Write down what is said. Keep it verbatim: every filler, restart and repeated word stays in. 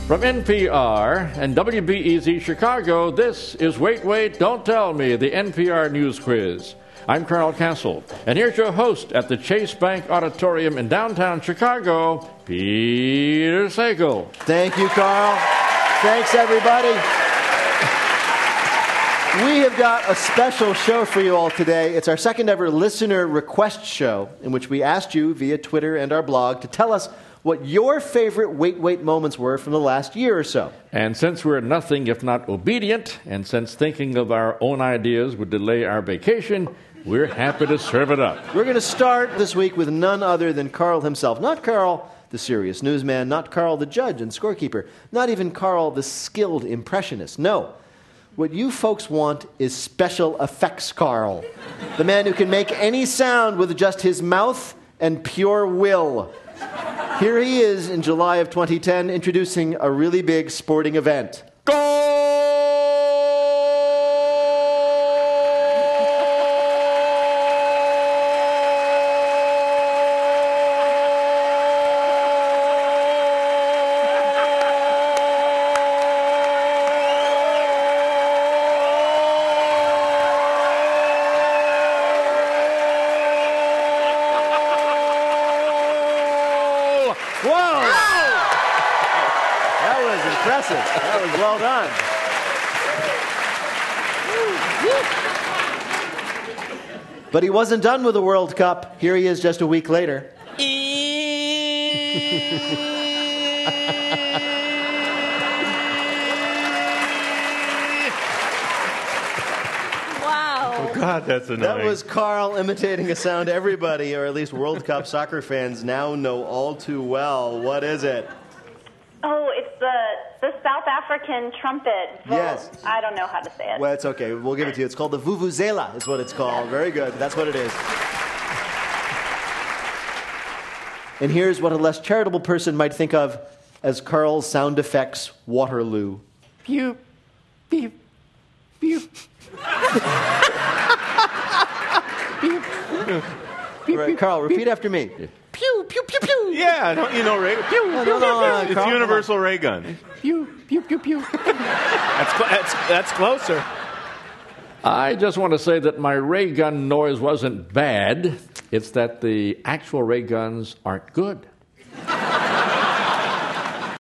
From N P R and W B E Z Chicago, this is Wait, Wait, Don't Tell Me, the N P R News Quiz. I'm Carl Castle, and here's your host at the Chase Bank Auditorium in downtown Chicago, Peter Sagal. Thank you, Carl. Thanks, everybody. We have got a special show for you all today. It's our second ever listener request show in which we asked you via Twitter and our blog to tell us what your favorite Wait, Wait moments were from the last year or so. And since we're nothing if not obedient, and since thinking of our own ideas would delay our vacation, we're happy to serve it up. We're going to start this week with none other than Carl himself. Not Carl, the serious newsman, not Carl, the judge and scorekeeper, not even Carl, the skilled impressionist. No. What you folks want is special effects Carl, the man who can make any sound with just his mouth and pure will. Here he is in July of twenty ten, introducing a really big sporting event. That was well done. But he wasn't done with the World Cup. Here he is just a week later. Wow. Oh, God, that's annoying. That was Carl imitating a sound everybody, or at least World Cup soccer fans, now know all too well. What is it? Oh, it's the the South African trumpet. Vote. Yes. I don't know how to say it. Well, it's okay. We'll give it to you. It's called the Vuvuzela, is what it's called. Very good. That's what it is. And here's what a less charitable person might think of as Carl's sound effects Waterloo. Pew, pew, pew. Pew. Pew, Right, Carl, repeat after me. Pew, pew, pew, pew. Yeah, don't you know ray? Pew, No, pew, no, no, pew, no, It's Carl, universal ray gun. Pew, pew, pew, pew. That's, cl- that's that's closer. I just want to say that my ray gun noise wasn't bad. It's that the actual ray guns aren't good.